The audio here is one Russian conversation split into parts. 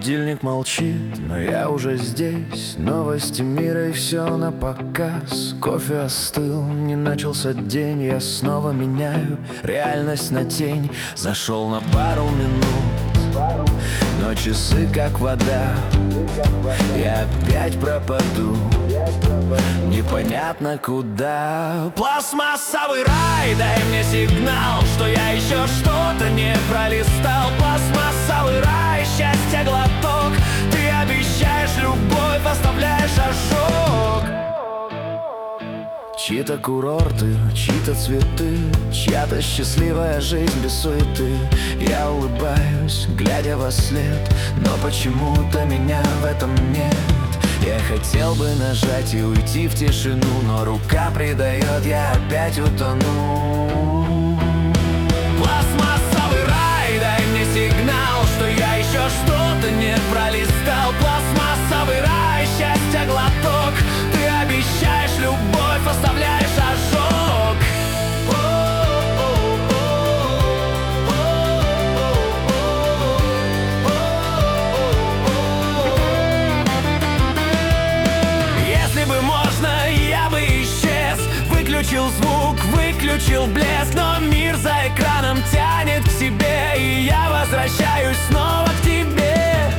Будильник молчит, но я уже здесь. Новости мира и все на показ. Кофе остыл, не начался день. Я снова меняю реальность на тень. Зашел на пару минут, но часы как вода. Я опять пропаду, непонятно куда. Пластмассовый рай, дай мне сигнал, что я еще что-то не пролистал. Пластмассовый рай, счастье глоток. Ты обещаешь любовь, оставляешь ожог. Чьи-то курорты, чьи-то цветы, чья-то счастливая жизнь без суеты. Я улыбаюсь, глядя во след, но почему-то меня в этом нет. Я хотел бы нажать и уйти в тишину, но рука предает, я опять утону. Пластмассовый рай, дай мне сигнал, что я еще что-то не пролистал. Пластмассовый рай, счастье глоток. Ты обещаешь любовь, оставляешь ожог. Если бы можно, я бы исчез. Выключил звук, выключил блеск, но мир за экраном тянет к себе, и я возвращаюсь снова к тебе.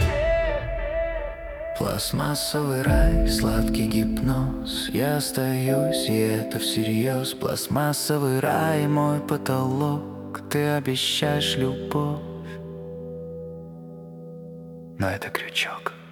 Пластмассовый рай, сладкий гипноз. Я остаюсь, и это всерьез. Пластмассовый рай, мой потолок. Ты обещаешь любовь, но это крючок.